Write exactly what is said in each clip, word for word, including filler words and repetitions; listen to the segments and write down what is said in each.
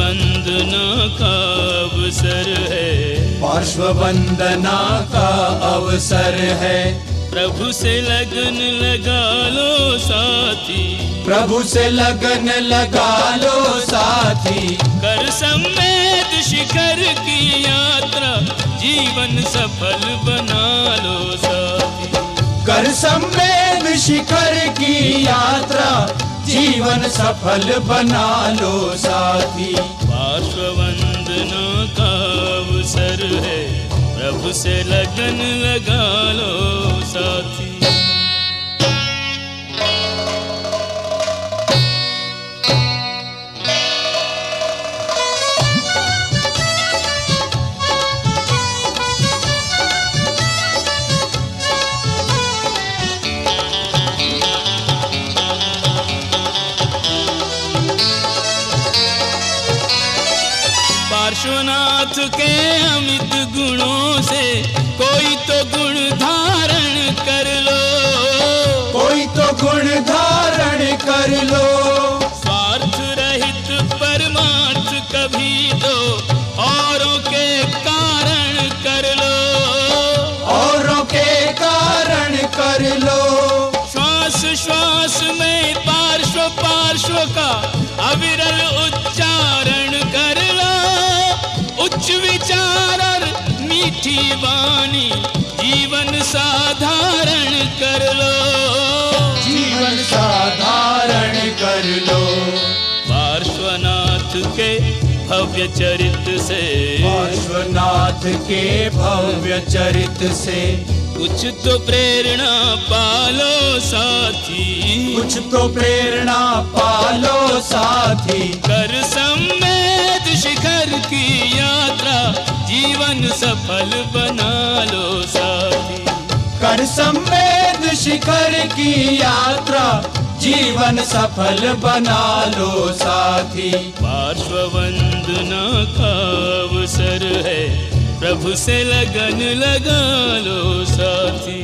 वंदना का अवसर है, पार्श्व वंदना का अवसर है। प्रभु से लगन लगा लो साथी, प्रभु से लगन लगा लो साथी। कर समेत शिखर की यात्रा, जीवन सफल बना लो साथी। कर समेत शिखर की यात्रा, जीवन सफल बना लो साथी। पार्श्व वंदना का अवसर है, प्रभु से लगन लगा लो साथी। पार्श्वनाथ के अमित गुणों से कोई तो गुण धारण कर लो, कोई तो गुण धारण कर लो। स्वार्थ रहित परमार्थ कभी तो औरों के कारण कर लो, औरों के कारण कर लो। श्वास श्वास में पार्श्व पार्श्व का अविरल उच्चारण कर लो। उच्च विचार और मीठी वाणी जीवन साधारण कर लो, जीवन साधारण कर लो। पार्श्वनाथ के भव्य चरित से, पार्श्वनाथ के भव्य चरित से कुछ तो प्रेरणा पालो साथी, कुछ तो प्रेरणा पालो साथी। कर समेत शिखर की यात्रा, जीवन सफल बना लो साथी। कर समेत शिखर की यात्रा, जीवन सफल बना लो साथी। पार्श्व वंदना का अवसर है, प्रभु से लगन लगा लो साथी।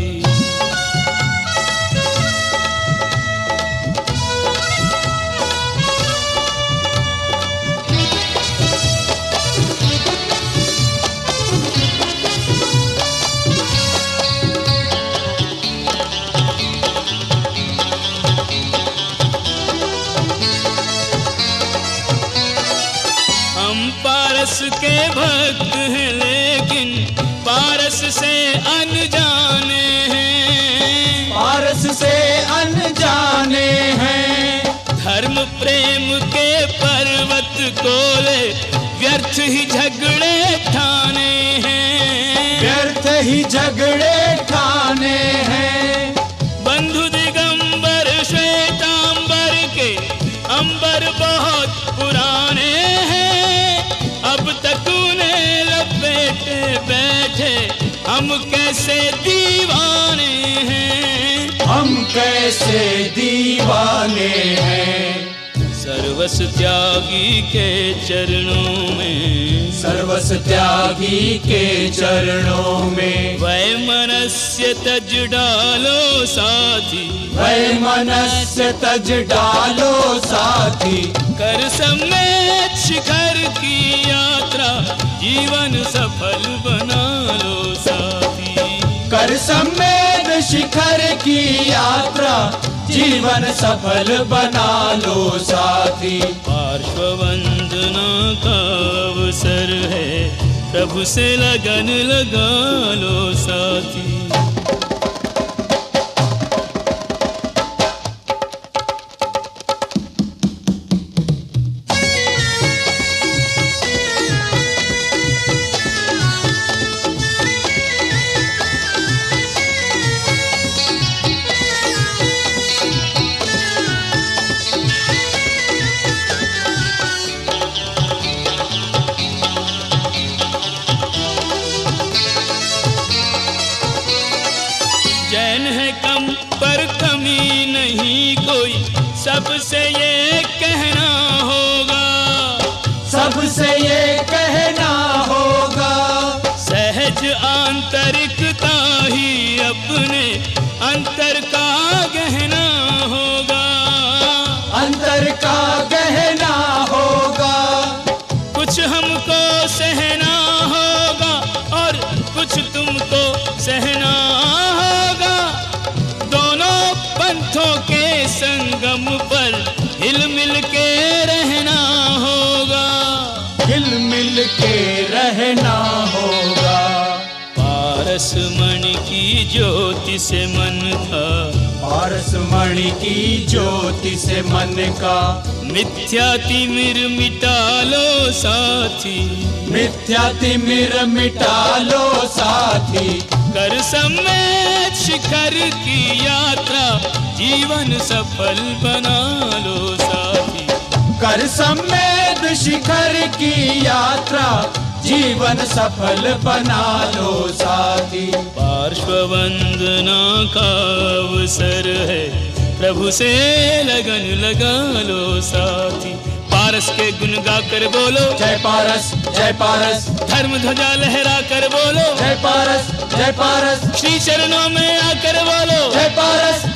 पारस के भक्त हैं लेकिन पारस से अनजाने हैं, पारस से अनजाने हैं। धर्म प्रेम के पर्वत कोले व्यर्थ ही झगड़े ठाने हैं, व्यर्थ ही झगड़े ठाने हैं। बंधु दिगंबर श्वेतांबर के अंबर बहुत पुराने हैं, अब तक उन्हें लपेटे बैठे हम कैसे दीवाने हैं, हम कैसे दीवाने हैं। सर्वस त्यागी के चरणों में, सर्वस त्यागी के चरणों में वैमनस्य तज डालो साथी, वैमनस्य तज डालो साथी। कर समेत शिखर की यात्रा, जीवन सफल बना लो साथी। कर समेत शिखर की यात्रा, जीवन सफल बना लो साथी। पार्श्व वंदना का अवसर है, प्रभु से लगन लगा लो साथी। जैन है कम पर कमी नहीं कोई, सबसे ये कहना होगा, सबसे ये कहना होगा। सहज आंतरिकता ही अपने अंतर का गहना होगा, अंतर का गहना होगा। मिल के रहना होगा। पारस मणि की ज्योति से मन का, पारस मणि की ज्योति से मन का मिथ्या तिमिर मिटा लो साथी, मिथ्या तिमिर मिटा लो साथी। कर समेत शिखर की यात्रा, जीवन सफल बना लो साथी। कर समेत शिखर की यात्रा, जीवन सफल बना लो साथी। पार्श्व वंदना का अवसर है, प्रभु से लगन लगा लो साथी। पारस के गुण गाकर बोलो जय पारस जय पारस, धर्म ध्वजा लहरा कर बोलो जय पारस जय पारस, श्री चरणों में आकर बोलो जय पारस